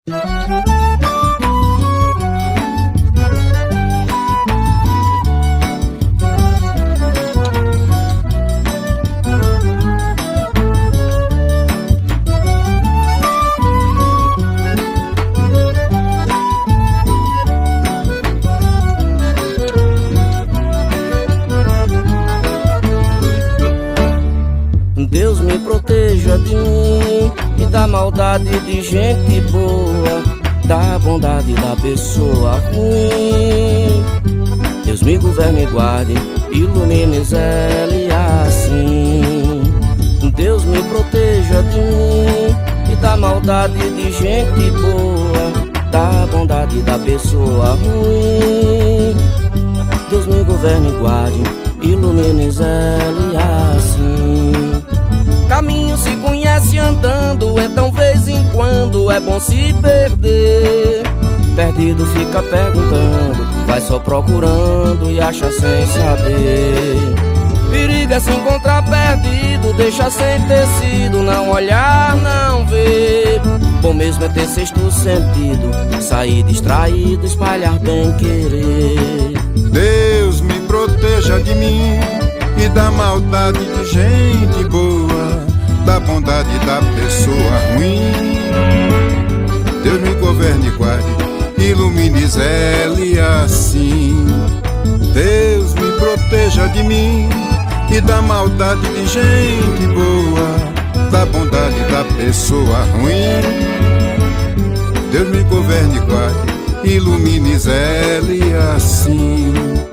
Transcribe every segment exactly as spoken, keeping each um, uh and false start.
Deus me proteja de mim e da maldade de gente boa, da bondade da pessoa ruim. Deus me governe e guarde, ilumine zele assim. Deus me proteja de mim e da maldade de gente boa, da bondade da pessoa ruim. Deus me governe e guarde, ilumine zele assim. Caminho se conhece andando, então vez em quando é bom se perder. Perdido fica perguntando, vai só procurando e acha sem saber. Perigo é se encontrar perdido, deixa sem tecido, não olhar, não ver. Bom mesmo é ter sexto sentido, sair distraído, espalhar bem querer. Deus me proteja de mim e da maldade de gente boa, da bondade da pessoa ruim. Deus me governe e guarde, ilumine zele assim. Deus me proteja de mim e da maldade de gente boa, da bondade da pessoa ruim. Deus me governe e guarde, ilumine zele assim.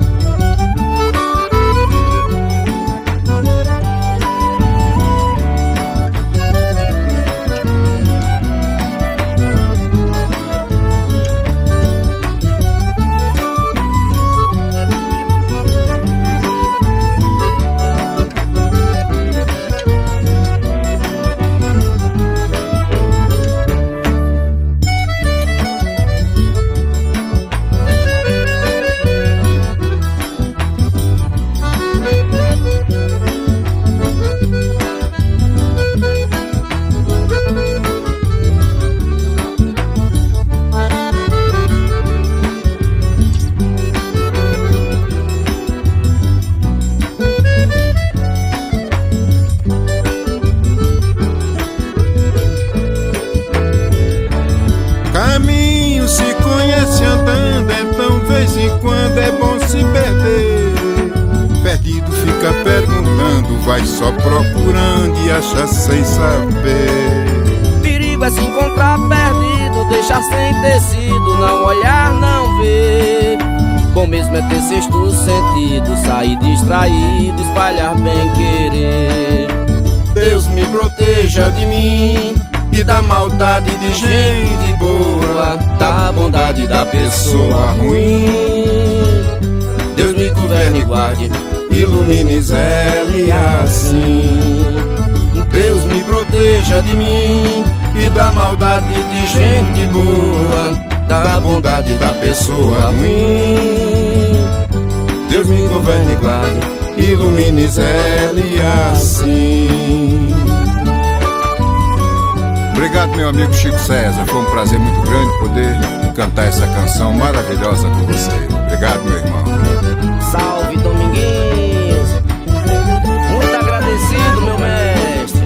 Caminho se conhece andando, então vez em quando é bom se perder. Perdido fica perguntando, vai só procurando e acha sem saber. Perigo é se encontrar perdido, deixar sem tecido, não olhar, não ver. Bom mesmo é ter sexto sentido, sair distraído, espalhar bem querer. Deus me proteja de mim e da maldade de gente boa, da bondade da pessoa ruim. Deus me governe e guarde, ilumine zele assim. Deus me proteja de mim e da maldade de gente boa, da bondade da pessoa ruim. Deus me governe e guarde, ilumine zele assim. Obrigado, meu amigo Chico César, foi um prazer muito grande poder cantar essa canção maravilhosa com você. Obrigado, meu irmão. Salve, Dominguinhos, muito agradecido, meu mestre.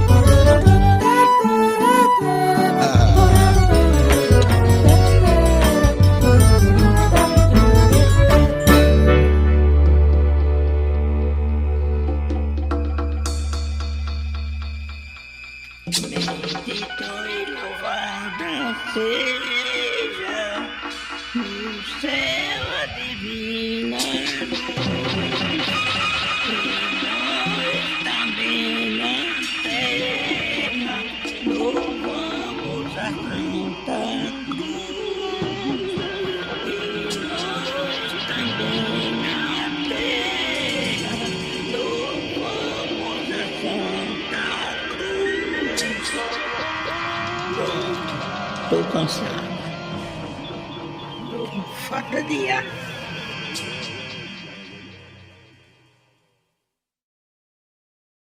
Bendito e louvado seja no céu a divina luz, e nós também na terra louvamos a Santa Cruz, e nós também na terra louvamos a Santa Cruz. Estou cansado. Falta de ar.